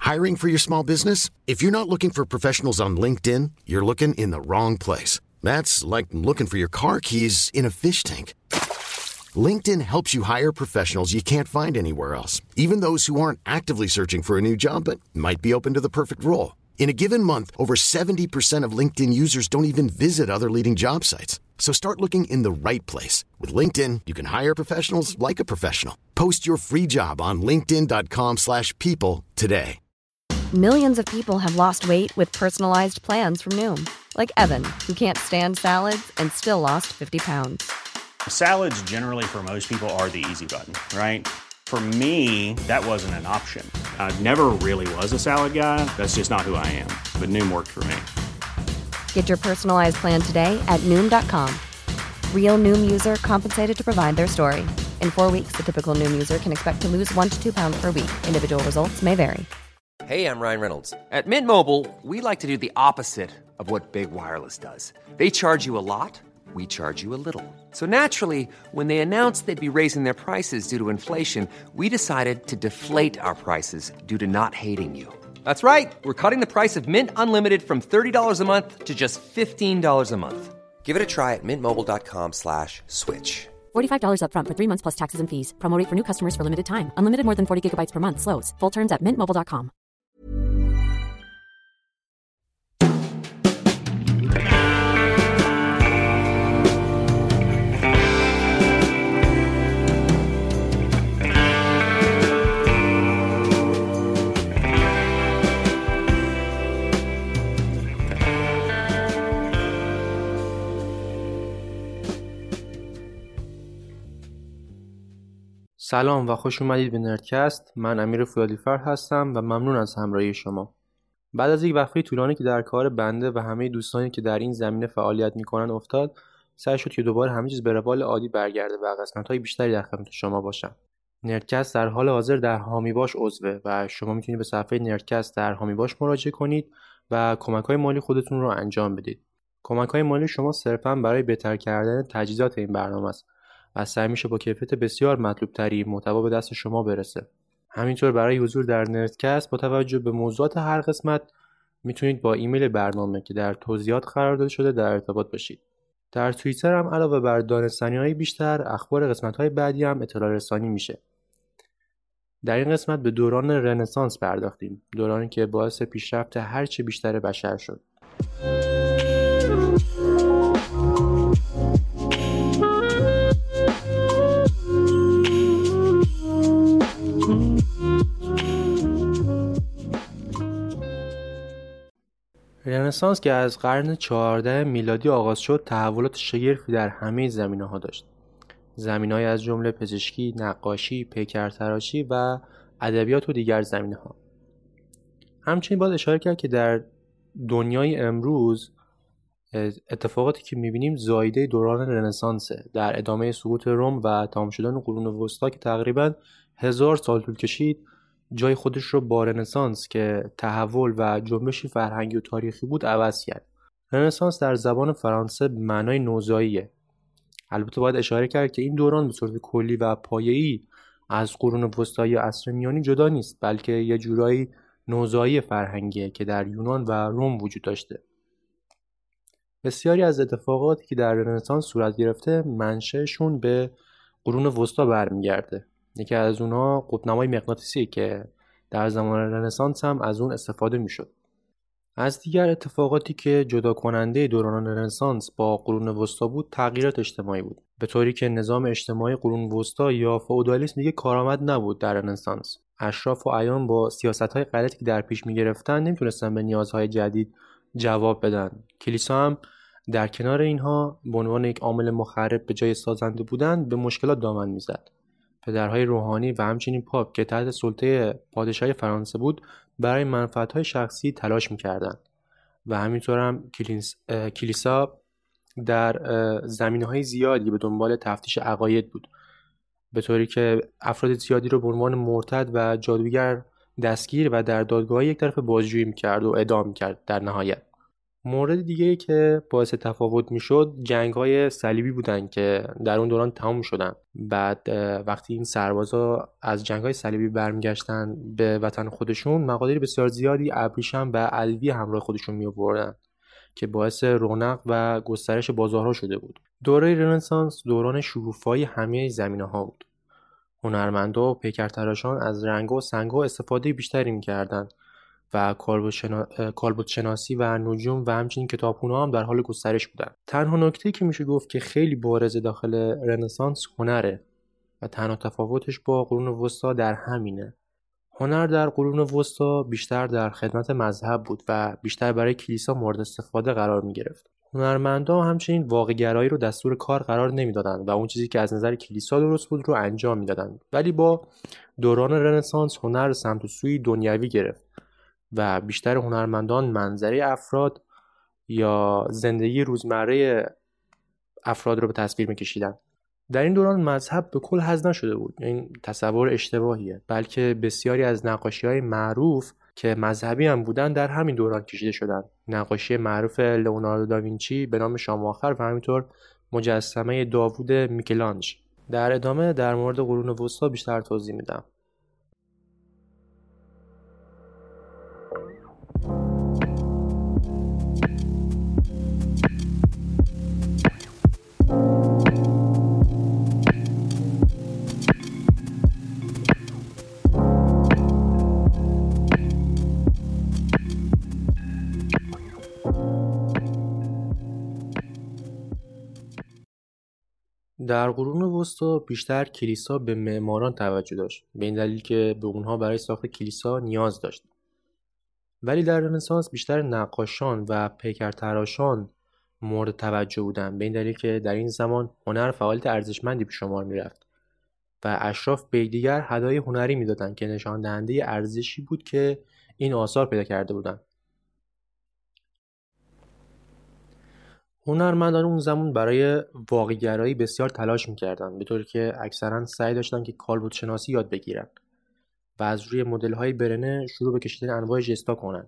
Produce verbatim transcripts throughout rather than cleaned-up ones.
Hiring for your small business? If you're not looking for professionals on LinkedIn, you're looking in the wrong place. That's like looking for your car keys in a fish tank. LinkedIn helps you hire professionals you can't find anywhere else, even those who aren't actively searching for a new job but might be open to the perfect role. In a given month, over seventy percent of LinkedIn users don't even visit other leading job sites. So start looking in the right place. With LinkedIn, you can hire professionals like a professional. Post your free job on linkedin dot com slash people today. Millions of people have lost weight with personalized plans from Noom. Like Evan, who can't stand salads and still lost fifty pounds. Salads generally for most people are the easy button, right? For me, that wasn't an option. I never really was a salad guy. That's just not who I am. But Noom worked for me. Get your personalized plan today at noom dot com. Real Noom user compensated to provide their story. In four weeks, the typical Noom user can expect to lose one to two pounds per week. Individual results may vary. Hey, I'm Ryan Reynolds. At Mint Mobile, we like to do the opposite of what Big Wireless does. They charge you a lot. We charge you a little. So naturally, when they announced they'd be raising their prices due to inflation, we decided to deflate our prices due to not hating you. That's right. We're cutting the price of Mint Unlimited from thirty dollars a month to just fifteen dollars a month. Give it a try at mintmobile.com slash switch. forty-five dollars up front for three months plus taxes and fees. Promo rate for new customers for limited time. Unlimited more than forty gigabytes per month. Slows full terms at mint mobile dot com. سلام و خوش اومدید به نردکست. من امیر فولادیفر هستم و ممنون از همراهی شما. بعد از یک وقفه طولانی که در کار بنده و همه دوستانی که در این زمینه فعالیت میکنن افتاد، سعی شد که دوباره همه چیز به روال عادی برگرده و قسمت‌های بیشتری در خدمت شما باشم. نردکست در حال حاضر در هامی باش عضوه و شما میتونید به صفحه نردکست در هامی باش مراجعه کنید و کمک‌های مالی خودتون رو انجام بدید. کمک‌های مالی شما صرفاً برای بهتر کردن تجهیزات این برنامه است و سعی میشه با کیفیت بسیار مطلوب تری محتوا به دست شما برسه. همینطور برای حضور در نردکست با توجه به موضوعات هر قسمت میتونید با ایمیل برنامه که در توضیحات قرار داده شده در ارتباط باشید. در توییتر هم علاوه بر دانستنی‌های بیشتر، اخبار قسمت‌های بعدی هم اطلاع رسانی میشه. در این قسمت به دوران رنسانس پرداختیم، دورانی که باعث پیشرفت هرچه بیشتر بشر شد. رنسانس که از قرن چهاردهم میلادی آغاز شد، تحولات شگرفی در همه زمینه‌ها داشت. زمینه‌های از جمله پزشکی، نقاشی، پیکرتراشی و ادبیات و دیگر زمینه‌ها. همچنین باید اشاره کرد که در دنیای امروز اتفاقاتی که می‌بینیم زایده دوران رنسانسه. در ادامه سقوط روم و تمام شدن قرون وسطا که تقریباً هزار سال طول کشید، جای خودش رو با رنسانس که تحول و جنبشی فرهنگی و تاریخی بود عوض کرد. رنسانس در زبان فرانسه به معنای نوزاییه. البته باید اشاره کرد که این دوران به صورت کلی و پایه‌ای از قرون وسطا یا عصر میانی جدا نیست، بلکه یه جورایی نوزایی فرهنگیه که در یونان و روم وجود داشته. بسیاری از اتفاقاتی که در رنسانس صورت گرفته منشأشون به قرون وسطا برمیگرده. یکی از اونها قطب‌نمای مغناطیسی که در زمان رنسانس هم از اون استفاده میشد. از دیگر اتفاقاتی که جدا کننده دوران رنسانس با قرون وسطا بود، تغییرات اجتماعی بود. به طوری که نظام اجتماعی قرون وسطا یا فئودالیسم دیگه کارآمد نبود در رنسانس. اشراف و اعیان با سیاست‌های غلطی که در پیش می‌گرفتن نمیتونستن به نیازهای جدید جواب بدن. کلیسا هم در کنار اینها به عنوان یک عامل مخرب به جای سازنده بودن به مشکلات دامن میزد. پدرهای روحانی و همچنین پاپ که تحت سلطه پادشاهی فرانسه بود برای منفعت‌های شخصی تلاش می‌کردند و همینطور هم کلیس، کلیسا در زمینه‌های زیادی به دنبال تفتیش عقاید بود، به طوری که افراد زیادی رو به عنوان مرتد و جادوگر دستگیر و در دادگاه یک طرف بازجویی می‌کرد و اعدام می‌کرد. در نهایت مورد دیگه که باعث تفاوت میشد جنگ‌های صلیبی بودن که در اون دوران تمام شدن. بعد وقتی این سربازا از جنگ‌های صلیبی برمیگشتن به وطن خودشون، مقادیر بسیار زیادی ابریشم و علوی همراه خودشون می‌آوردن که باعث رونق و گسترش بازارها شده بود. دوره رنسانس دوران شکوفایی همه زمینه‌ها بود. هنرمندا و پیکرتراشان از رنگ و سنگ‌ها استفاده بیشتری می‌کردند و کالبد شناسی و نجوم و همچنین کتابخونه‌ها هم در حال گسترش بودند. تنها نکته که میشه گفت که خیلی بارز داخل رنسانس هنره و تنها تفاوتش با قرون وسطا در همینه. هنر در قرون وسطا بیشتر در خدمت مذهب بود و بیشتر برای کلیسا مورد استفاده قرار می‌گرفت. هنرمندا همچنین واقع‌گرایی رو دستور کار قرار نمیدادند و اون چیزی که از نظر کلیسا درست بود رو انجام میدادند. ولی با دوران رنسانس هنر سمت و سوی دنیوی گرفت و بیشتر هنرمندان منظره افراد یا زندگی روزمره افراد رو به تصویر می‌کشیدند. در این دوران مذهب به کل حذف نشده بود. این تصور اشتباهیه، بلکه بسیاری از نقاشی‌های معروف که مذهبی هم بودن در همین دوران کشیده شدند. نقاشی معروف لئوناردو داوینچی به نام شام آخر و همینطور مجسمه داوود میکلانج. در ادامه در مورد قرون وسطا بیشتر توضیح میدم. در قرون وسطا بیشتر کلیسا به معماران توجه داشت، به این دلیل که به اونها برای ساخت کلیسا نیاز داشت. ولی در رنسانس بیشتر نقاشان و پیکرتراشان مورد توجه بودند، به این دلیل که در این زمان هنر فعالیت ارزشمندی به شمار میرفت و اشراف به یکدیگر هدایای هنری میدادند که نشان دهنده ارزشی بود که این آثار پیدا کرده بودند. هنرمندان اون زمان برای واقع‌گرایی بسیار تلاش می‌کردند، به طوری که اکثرا سعی داشتن که کالبد شناسی یاد بگیرن و از روی مدل‌های برنه شروع به کشیدن انواع ژستا کنن.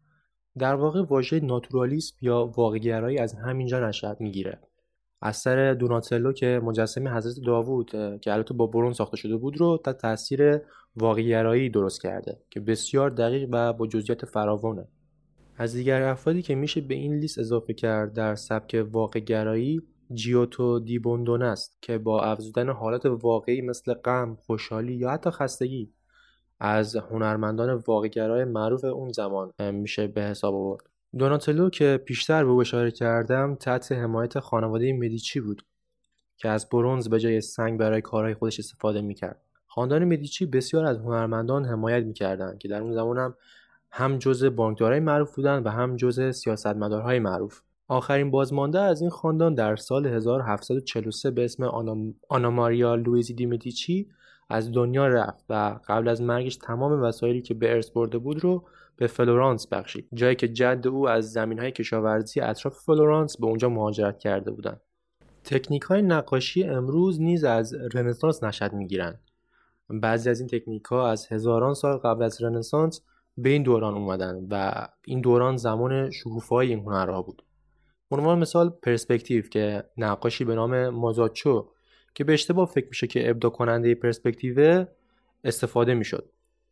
در واقع واژه ناتورالیسم یا واقع‌گرایی از همینجا نشأت می‌گیره. اثر دوناتلو که مجسمه حضرت داوود که البته با برنز ساخته شده بود رو تحت تاثیر واقع‌گرایی درست کرده که بسیار دقیق و با جزئیات فراوانه. از دیگر افرادی که میشه به این لیست اضافه کرد در سبک واقع‌گرایی جیوتو دی بوندون است که با افزودن حالات واقعی مثل غم، خوشحالی یا حتی خستگی از هنرمندان واقع‌گرای معروف اون زمان میشه به حساب آورد. دوناتلو که پیشتر به او اشاره کردم تحت حمایت خانواده مدیچی بود که از برنز به جای سنگ برای کارهای خودش استفاده میکرد. خاندان مدیچی بسیار از هنرمندان حمایت میکردند که در اون زمان هم هم جزء بانکدارای معروف بودند و هم جزء سیاستمدارهای معروف. آخرین بازمانده از این خاندان در سال هزار و هفتصد و چهل و سه به اسم آنا, آنا ماریا لویزی دی مدیچی از دنیا رفت و قبل از مرگش تمام وسایلی که به ارث برده بود رو به فلورانس بخشید، جایی که جد او از زمینهای کشاورزی اطراف فلورانس به اونجا مهاجرت کرده بودند. تکنیک‌های نقاشی امروز نیز از رنسانس نشأت می‌گیرند. بعضی از این تکنیک‌ها از هزاران سال قبل از رنسانس به این دوران اومدن و این دوران زمان شکوفایی این هنرها بود. به عنوان مثال پرسپکتیو که نقاشی به نام مازاچو که به اشتباه فکر میشه که ابداع کننده پرسپکتیو استفاده میشد.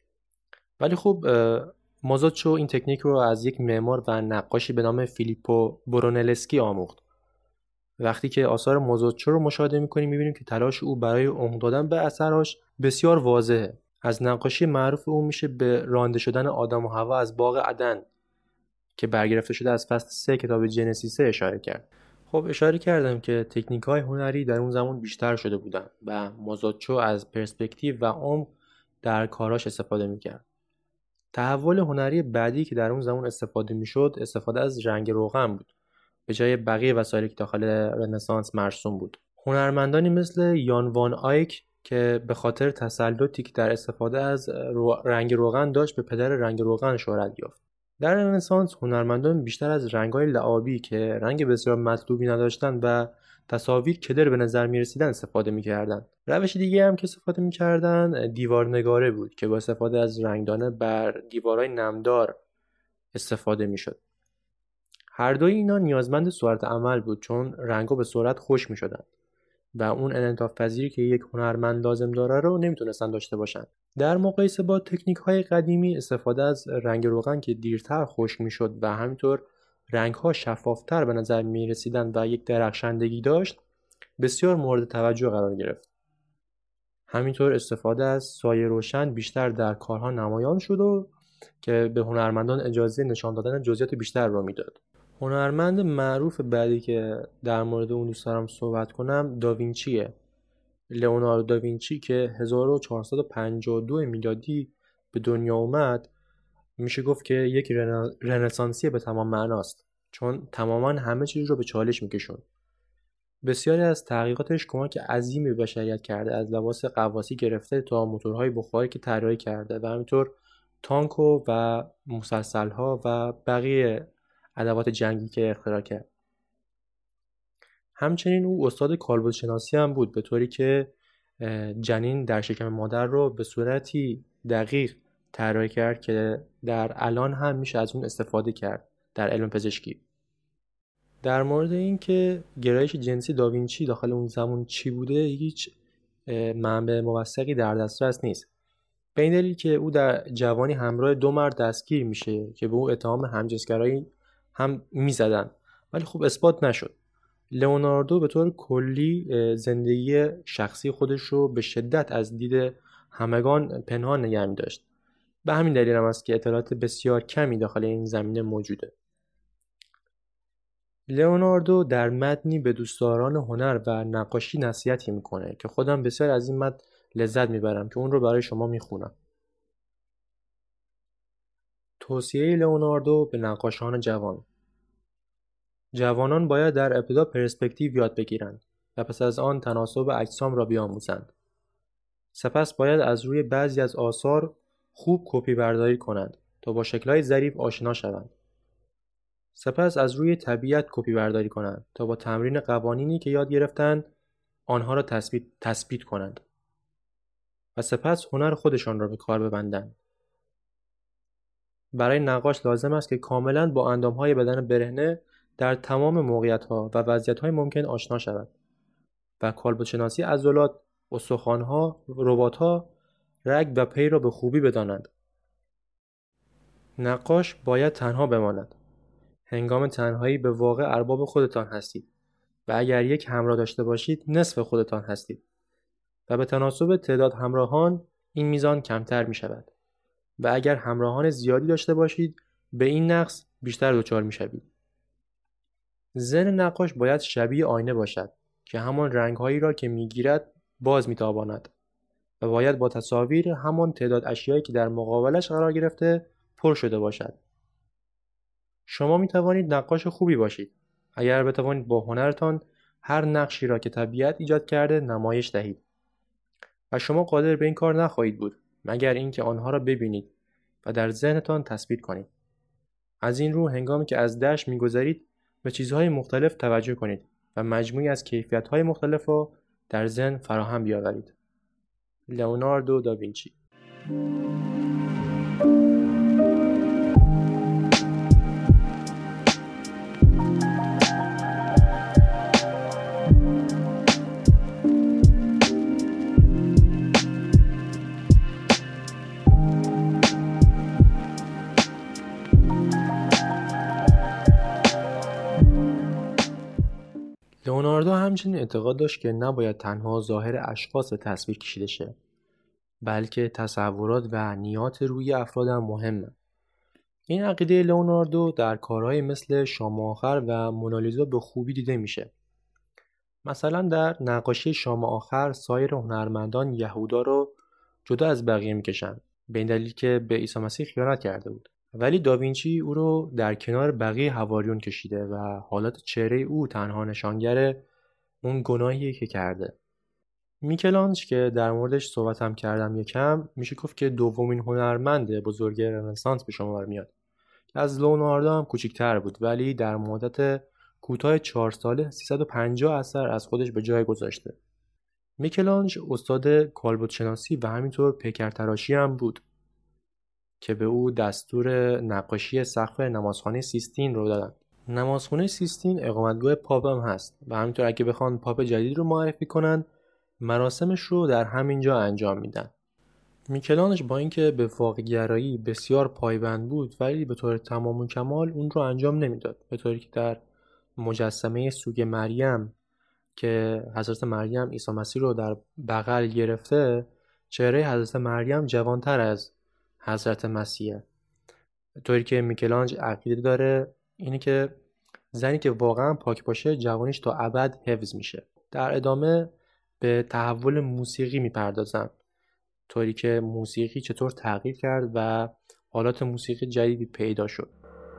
ولی خب مازاچو این تکنیک رو از یک معمار و نقاشی به نام فیلیپو برونلسکی آموخت. وقتی که آثار مازاچو رو مشاهده میکنیم میبینیم که تلاش او برای عمق دادن به اثرش بسیار واضحه. از نقاشی معروف او میشه به رانده شدن آدم و حوا از باغ عدن که برگرفته شده از فصل سه کتاب جنسیس اشاره کرد. خب اشاره کردم که تکنیک‌های هنری در اون زمان بیشتر شده بودن و مازاچو از پرسپکتیو و عمق در کاراش استفاده میکرد. تحول هنری بعدی که در اون زمان استفاده میشد استفاده از رنگ روغن بود به جای بقیه وسایلی که داخل رنسانس مرسوم بود. هنرمندانی مثل یان وان آیک که به خاطر تسلطی که در استفاده از رو... رنگ روغن داشت به پدر رنگ روغن شهرت یافت. در رنسانس هنرمندان بیشتر از رنگ‌های لعابی که رنگ بسیار مطلوبی نداشتند و تصاویر کدر به نظر می‌رسیدن استفاده می‌کردند. روش دیگه هم که استفاده می‌کردند دیوارنگاره بود که با استفاده از رنگدانه بر دیوارهای نمدار استفاده می‌شد. هر دوی اینا نیازمند سرعت عمل بود، چون رنگ‌ها به سرعت خشک می‌شدن و اون انعطاف پذیری که یک هنرمند لازم داره رو نمیتونستن داشته باشن. در مقایسه با تکنیک‌های قدیمی، استفاده از رنگ روغن که دیرتر خشک می‌شد و همینطور رنگ‌ها شفافتر به نظر می‌رسیدن و یک درخشندگی داشت، بسیار مورد توجه قرار گرفت. همینطور استفاده از سایه روشن بیشتر در کارها نمایان شد و که به هنرمندان اجازه نشان دادن جزئیات بیشتر را میداد. هنرمند معروف بعدی که در مورد اون دوست دارم صحبت کنم داوینچیه. لئوناردو داوینچی که هزار و چهارصد و پنجاه و دو میلادی به دنیا اومد، میشه گفت که یک رنسانسی به تمام معناست، چون تماما همه چیز رو به چالش میکشون. بسیاری از تحقیقاتش کمک عظیمی به بشریت کرده، از لباس غواصی گرفته تا موتورهای بخاری که طراحی کرده و همینطور تانک و مسلسل‌ها و بقیه ادوات جنگی که اختراع کرد. همچنین او استاد کالبد شناسی هم بود، به طوری که جنین در شکم مادر رو به صورتی دقیق طراحی کرد که در الان هم میشه از اون استفاده کرد در علم پزشکی. در مورد این که گرایش جنسی داوینچی داخل اون زمان چی بوده، هیچ منبع موثقی در دسترس نیست. به این دلیل که او در جوانی همراه دو مرد دستگیر میشه که به او اتهام همجنسگرایی هم میزدن، ولی خب اثبات نشد. لئوناردو به طور کلی زندگی شخصی خودش رو به شدت از دید همگان پنهان نگه می‌داشت. به همین دلیل هم است که اطلاعات بسیار کمی داخل این زمینه موجوده. لئوناردو در متنی به دوستداران هنر و نقاشی نصیحتی میکنه که خودم بسیار از این متن لذت میبرم که اون رو برای شما میخونم. توصیه لئوناردو به نقاشان جوان: جوانان باید در ابتدا پرسپکتیو یاد بگیرند و پس از آن تناسب اجسام را بیاموزند. سپس باید از روی بعضی از آثار خوب کپی برداری کنند تا با شکل‌های ظریف آشنا شوند. سپس از روی طبیعت کپی برداری کنند تا با تمرین قوانینی که یاد گرفتند آنها را تثبیت تثبیت کنند و سپس هنر خودشان را به کار ببندند. برای نقاش لازم است که کاملاً با اندام‌های بدن برهنه در تمام موقعیت‌ها و وضعیت‌های ممکن آشنا شود و کالبدشناسی عضلات، استخوان‌ها، رباط‌ها، رگ و پی را به خوبی بدانند. نقاش باید تنها بماند. هنگام تنهایی به واقع ارباب خودتان هستید و اگر یک همراه داشته باشید نصف خودتان هستید و به تناسب تعداد همراهان این میزان کمتر می شود و اگر همراهان زیادی داشته باشید به این نقص بیشتر دچار می شوید. ذهن نقاش باید شبیه آینه باشد که همان رنگ‌هایی را که می‌گیرد باز می‌تاباند و باید با تصاویر همان تعداد اشیایی که در مقابلش قرار گرفته پر شده باشد. شما می‌توانید نقاش خوبی باشید اگر بتوانید با هنرتان هر نقشی را که طبیعت ایجاد کرده نمایش دهید و شما قادر به این کار نخواهید بود مگر اینکه آنها را ببینید و در ذهنتان تثبیت کنید. از این رو هنگامی که از دشت می‌گذرید به چیزهای مختلف توجه کنید و مجموعی از کیفیت‌های مختلف را در ذهن فراهم بیاورید. لئوناردو داوینچی. لئوناردو همچنین اعتقاد داشت که نباید تنها ظاهر اشخاص به تصویر کشیده شه، بلکه تصورات و نیات روی افراد هم مهمه. این عقیده لئوناردو در کارهای مثل شام آخر و مونالیزا به خوبی دیده میشه. مثلا در نقاشی شام آخر سایر هنرمندان یهودا رو جدا از بقیه میکشن به این دلیل که به عیسی مسیح خیانت کرده بود، ولی داوینچی او رو در کنار بقیه حواریون کشیده و حالت چهره او تنها نشانگر اون گناهیه که کرده. میکلانج که در موردش صحبت هم کردم یکم، میشه گفت که دومین هنرمند بزرگ رنسانس به شمار میاد که از لئوناردو هم کوچیک‌تر بود، ولی در مدت کوتاه چهار ساله سیصد و پنجاه اثر از خودش به جای گذاشته. میکلانج استاد کالبدشناسی و همینطور پیکرتراشی هم بود که به او دستور نقاشی سقف نمازخانه سیستین رو دادن. نمازخونه سیستین اقامتگاه پاپ هم هست و همینطور اگه بخوان پاپ جدید رو معرفی کنن مراسمش رو در همینجا انجام میدن. میکلانج با اینکه به واقع‌گرایی بسیار پایبند بود ولی به طور تمام و کمال اون رو انجام نمیداد، به طوری که در مجسمه سوگ مریم که حضرت مریم عیسی مسیح رو در بغل گرفته، چهره حضرت مریم جوانتر از حضرت مسیحه. طوری که میکلانج عقیده داره اینه که زنی که واقعا پاک باشه جوانیش تا ابد حفظ میشه. در ادامه به تحول موسیقی میپردازن، طوری که موسیقی چطور تغییر کرد و آلات موسیقی جدیدی پیدا شد.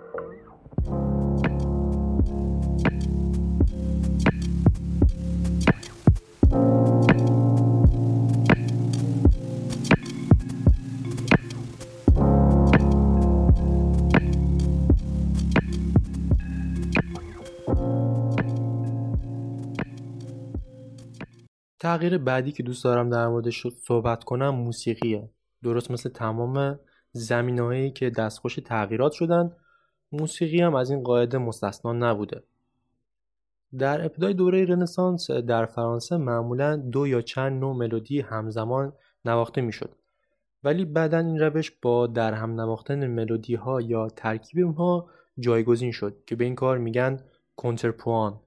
تغییر بعدی که دوست دارم در موردش صحبت کنم موسیقیه. درست مثل تمام زمینه‌هایی که دستخوش تغییرات شدن، موسیقی هم از این قاعده مستثنا نبوده. در ابتدای دوره رنسانس در فرانسه معمولاً دو یا چند نوع ملودی همزمان نواخته میشد، ولی بعداً این روش با در هم نواختن ملودی‌ها یا ترکیب اونها جایگزین شد که به این کار میگن کنترپوان.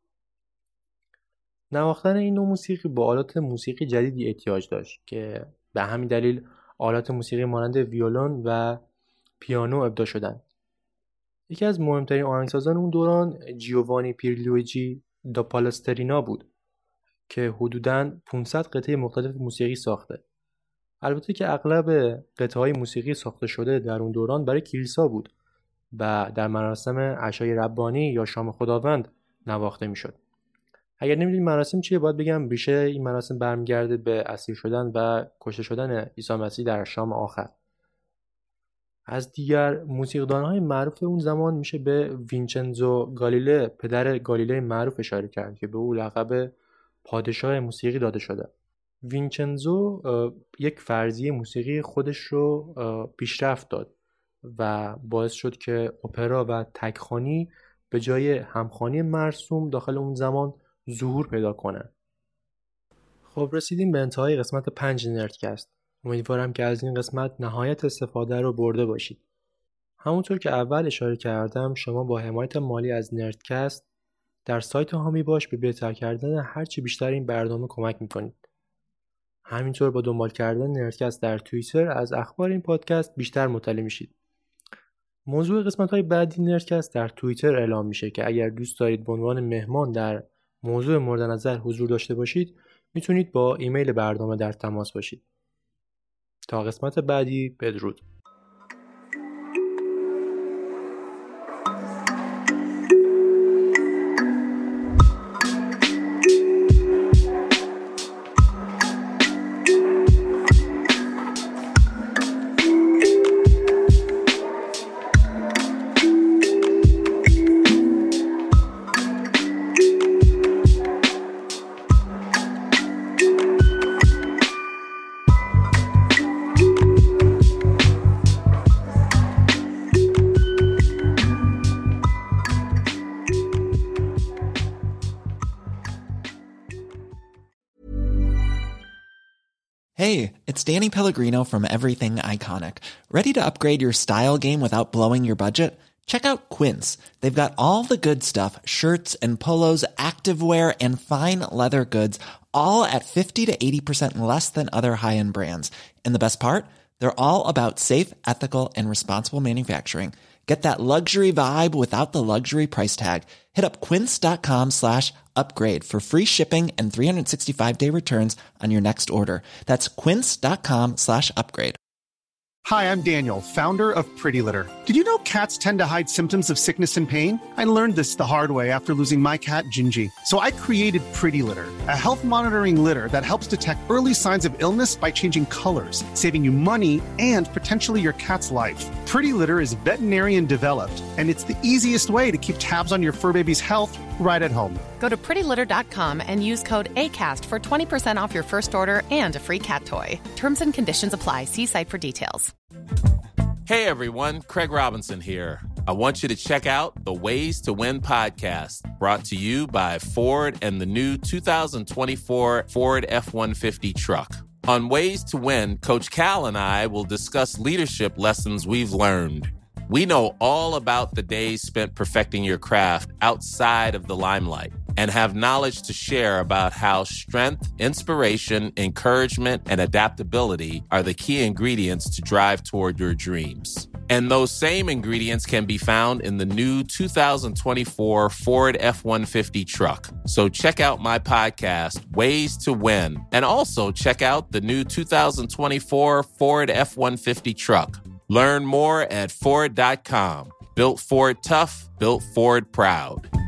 نواختن این نوع موسیقی با آلات موسیقی جدیدی احتیاج داشت که به همین دلیل آلات موسیقی مانند ویولون و پیانو ابداع شدند. یکی از مهمترین آهنگسازان اون دوران جیووانی پیرلویجی دا پالسترینا بود که حدوداً پانصد قطعه مختلف موسیقی ساخته. البته که اغلب قطعه‌های موسیقی ساخته شده در اون دوران برای کلیسا بود و در مراسم عشای ربانی یا شام خداوند نواخته میشد. اگر نمیدونید مراسم چیه، باید بگم ریشه این مراسم برمیگرده به اسیر شدن و کشته شدن عیسی مسیح در شام آخر. از دیگر موسیقیدان‌های معروف اون زمان میشه به وینچنزو گالیله، پدر گالیله معروف، اشاره کرد که به او لقب پادشاه موسیقی داده شده. وینچنزو یک فرضیه موسیقی خودش رو پیشرفت داد و باعث شد که اپرا و تکخوانی به جای همخوانی مرسوم داخل اون زمان ظهور پیدا کنه. خب رسیدیم به انتهای قسمت پنج نردکست. امیدوارم که از این قسمت نهایت استفاده رو برده باشید. همونطور که اول اشاره کردم، شما با حمایت مالی از نردکست در سایت هامی باش به بهتر کردن هرچی بیشتر این برنامه کمک میکنید. همینطور با دنبال کردن نردکست در توییتر از اخبار این پادکست بیشتر مطلع میشید. موضوع قسمت‌های بعدی نردکست در توییتر اعلام میشه که اگر دوست دارید به عنوان مهمان در موضوع مورد نظر حضور داشته باشید، میتونید با ایمیل برنامه در تماس باشید. تا قسمت بعدی، بدرود. Hey, it's Danny Pellegrino from Everything Iconic. Ready to upgrade your style game without blowing your budget? Check out Quince. They've got all the good stuff, shirts and polos, activewear, and fine leather goods, all at fifty to eighty percent less than other high-end brands. And the best part? They're all about safe, ethical, and responsible manufacturing. Get that luxury vibe without the luxury price tag. Hit up quince.com slash upgrade for free shipping and three sixty-five day returns on your next order. That's quince.com slash upgrade. Hi, I'm Daniel, founder of Pretty Litter. Did you know cats tend to hide symptoms of sickness and pain? I learned this the hard way after losing my cat, Gingy. So I created Pretty Litter, a health monitoring litter that helps detect early signs of illness by changing colors, saving you money and potentially your cat's life. Pretty Litter is veterinarian developed, and it's the easiest way to keep tabs on your fur baby's health right at home. Go to pretty litter dot com and use code ACAST for twenty percent off your first order and a free cat toy. Terms and conditions apply. See site for details. Hey everyone, Craig Robinson here. I want you to check out the Ways to Win podcast, brought to you by Ford and the new two thousand twenty-four Ford F one fifty truck. On Ways to Win, Coach Cal and I will discuss leadership lessons we've learned. We know all about the days spent perfecting your craft outside of the limelight and have knowledge to share about how strength, inspiration, encouragement, and adaptability are the key ingredients to drive toward your dreams. And those same ingredients can be found in the new two thousand twenty-four Ford F one fifty truck. So check out my podcast, Ways to Win, and also check out the new two thousand twenty-four Ford F one fifty truck. Learn more at Ford dot com. Built Ford tough, built Ford proud.